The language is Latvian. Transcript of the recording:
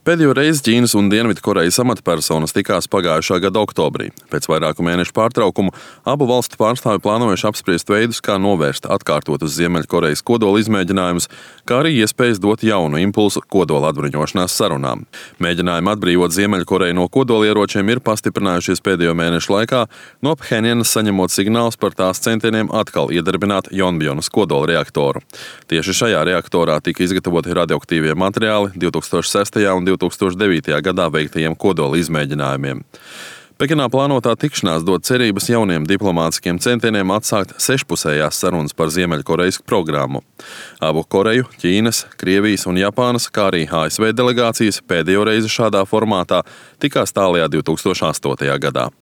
Pēdējo reizi Ķīnas un Dienvidkorejas amatpersonas tikās pagājušā gada oktobrī. Pēc vairāku mēnešu pārtraukumu abu valstu pārstāvji plānojuši apspriest veidus, kā novērst atkārtotus Ziemeļkorejas kodola izmēģinājumus, kā arī iespējas dot jaunu impulsu kodola atbruņošanās sarunām. Mēģinājumi atbrīvot Ziemeļkoreju no kodolieročiem ir pastiprinājušies pēdējo mēnešu laikā, no Phenjanas saņemot signālus par tās centieniem atkal iedarbināt Jonbjonas kodola reaktoru. Tieši šajā reaktorā tika izgatavoti radioaktīvie materiāli 2006. un 2009. gadā veiktajiem kodola izmēģinājumiem. Pekinā plānotā tikšanās dod cerības jauniem diplomātiskiem centieniem atsākt sešpusējās sarunas par Ziemeļkorejas programmu. Abu Koreju, Ķīnas, Krievijas un Japānas, kā arī ASV delegācijas pēdējo reizi šādā formātā tikās tālajā 2008. gadā.